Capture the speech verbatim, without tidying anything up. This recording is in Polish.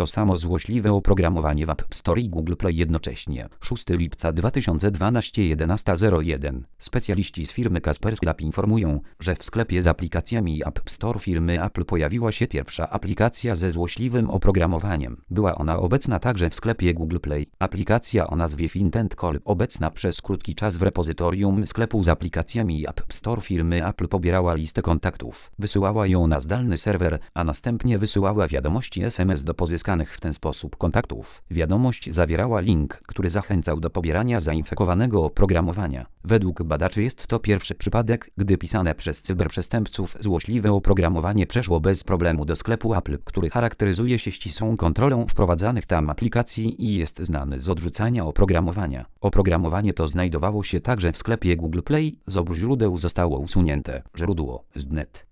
To samo złośliwe oprogramowanie w App Store i Google Play jednocześnie. szóstego lipca dwa tysiące dwunastego jedenasta zero jeden. Specjaliści z firmy Kaspersky informują, że w sklepie z aplikacjami App Store firmy Apple pojawiła się pierwsza aplikacja ze złośliwym oprogramowaniem. Była ona obecna także w sklepie Google Play. Aplikacja o nazwie Fintent Call, obecna przez krótki czas w repozytorium sklepu z aplikacjami App Store firmy Apple, pobierała listę kontaktów, wysyłała ją na zdalny serwer, a następnie wysyłała wiadomości S M S do pozyskanych w ten sposób kontaktów. Wiadomość zawierała link, który zachęcał do pobierania zainfekowanego oprogramowania. Według badaczy jest to pierwszy przypadek, gdy pisane przez cyberprzestępców złośliwe oprogramowanie przeszło bez problemu do sklepu Apple, który charakteryzuje się ścisłą kontrolą wprowadzanych tam aplikacji i jest znany z odrzucania oprogramowania. Oprogramowanie to znajdowało się także w sklepie Google Play, z obu źródeł zostało usunięte. Źródło: Z net.